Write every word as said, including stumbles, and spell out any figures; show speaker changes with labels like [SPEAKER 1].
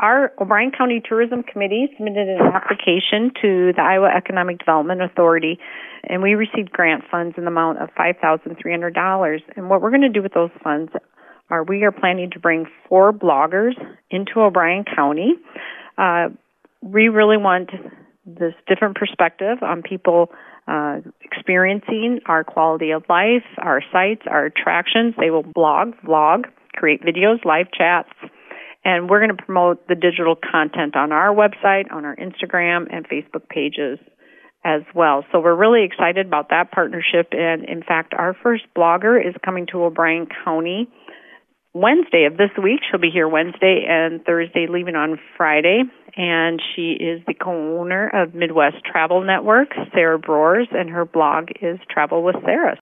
[SPEAKER 1] our O'Brien County Tourism Committee submitted an application to the Iowa Economic Development Authority, and we received grant funds in the amount of five thousand three hundred dollars. And what we're going to do with those funds are we are planning to bring four bloggers into O'Brien County. Uh, we really want this different perspective on people uh, experiencing our quality of life, our sites, our attractions. They will blog, vlog, create videos, live chats, and we're going to promote the digital content on our website, on our Instagram and Facebook pages as well. So we're really excited about that partnership. And in fact, our first blogger is coming to O'Brien County Wednesday of this week. She'll be here Wednesday and Thursday, leaving on Friday. And she is the co-owner of Midwest Travel Network, Sarah Broers, and her blog is Travel with Sarah.